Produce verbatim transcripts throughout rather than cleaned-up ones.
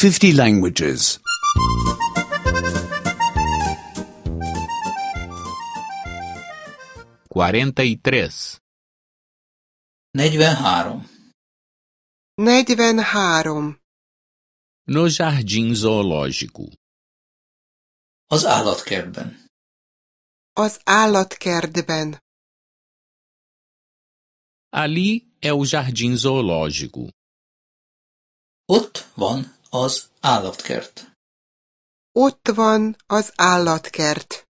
fifty languages. quarenta e três. negyvenhárom. negyvenhárom. No jardim zoológico. Az állatkertben. Az állatkertben. Ali é o jardim zoológico. Ott van az állatkert. Ott van az állatkert.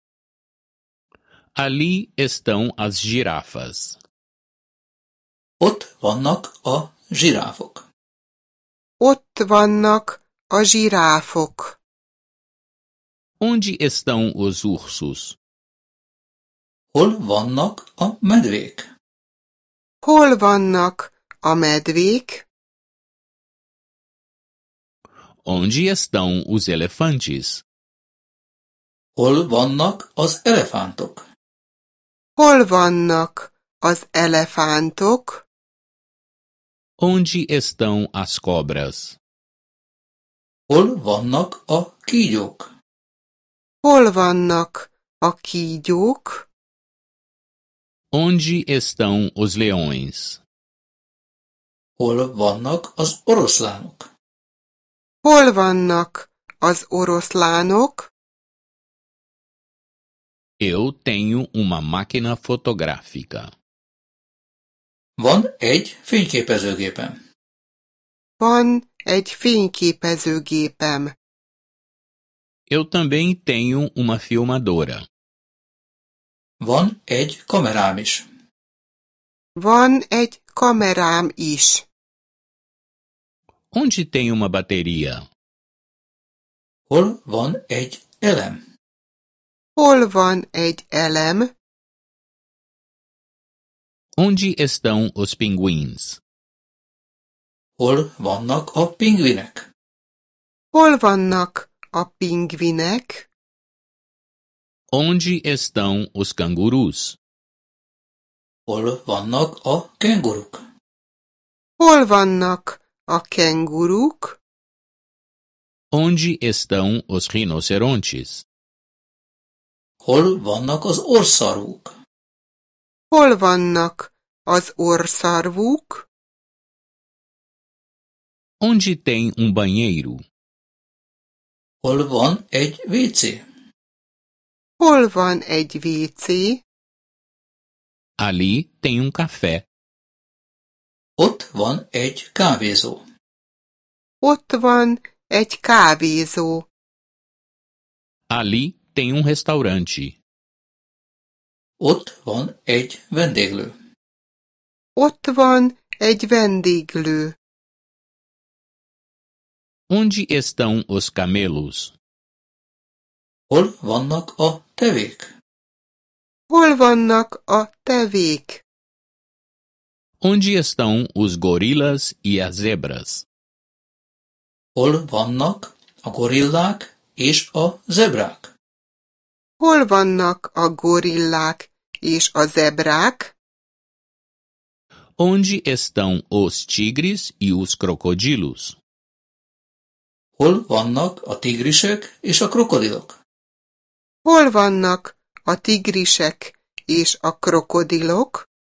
Ali estão as girafas. Ott vannak a zsiráfok. Ott vannak a zsiráfok. Onde estão os ursos? Hol vannak a medvék? Hol vannak a medvék? Onde estão os elefantes? Hol vannak az elefántok? Hol vannak az elefántok? Onde estão as cobras? Hol vannak a kígyók? Hol vannak a kígyók? Onde estão os leões? Hol vannak az oroszlánok? Hol vannak az oroszlánok? Eu tenho uma máquina fotográfica. Van egy fényképezőgépem. Van egy fényképezőgépem. Eu também tenho uma filmadora. Van egy kamerám is. Van egy kamerám is. Onde tem uma bateria? Hol van egy elem? Hol van egy elem? Onde estão os pinguins? Hol vannak a pingvinek? Hol vannak a pingvinek? Onde estão os cangurus? Hol vannak a kenguruk? Hol vannak a kenguruk? Onde estão os rinocerontes? Hol vannak az orszarvúk? Hol vannak az orszarvúk? Onde tem um banheiro? Hol van egy vécé? Hol van egy vécé? Ali tem um café. Ott van egy kávézó. Ott van egy kávézó. Ali tem um restaurante. Ott van egy vendéglő. Ott van egy vendéglő. Onde estão os camelos? Hol vannak a tevék? Hol vannak a tevék? Onde estão os gorilas e as zebras? Hol vannak a gorillák és a zebrák? Hol vannak a gorillák és a zebrák? Onde estão os tigres e os crocodilos? Hol vannak a tigrisek és a krokodilok? Hol vannak a tigrisek és a krokodilok?